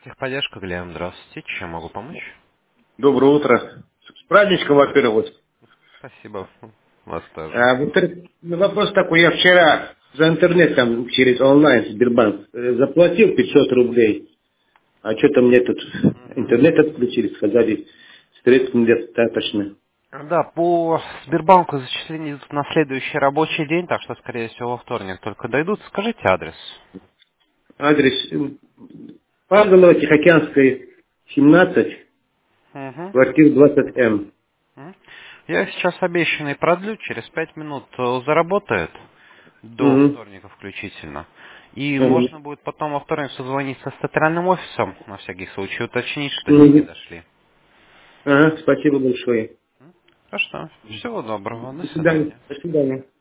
Техподдержка, Глеб, здравствуйте. Чем могу помочь? Доброе утро. С праздничком, во-первых. Спасибо. Вас тоже. Во-вторых, вопрос такой. Я вчера за интернет, там, через онлайн, Сбербанк, заплатил 500 рублей. А что-то мне тут Мгм. интернет отключили, сказали, средств недостаточно. Да, по Сбербанку зачисления идут на следующий рабочий день, так что, скорее всего, во вторник только дойдут. Скажите адрес. Адрес Павлова, Тихоокеанская, 17, Мгм. квартира 20М. Мгм. Я сейчас обещанный продлю, через 5 минут заработает, до Угу. вторника включительно. И Угу. можно будет потом во вторник созвониться с центральным офисом, на всякий случай, уточнить, что деньги Угу. дошли. Ага, спасибо большое. Хорошо. Всего доброго. До До свидания. свидания. До свидания.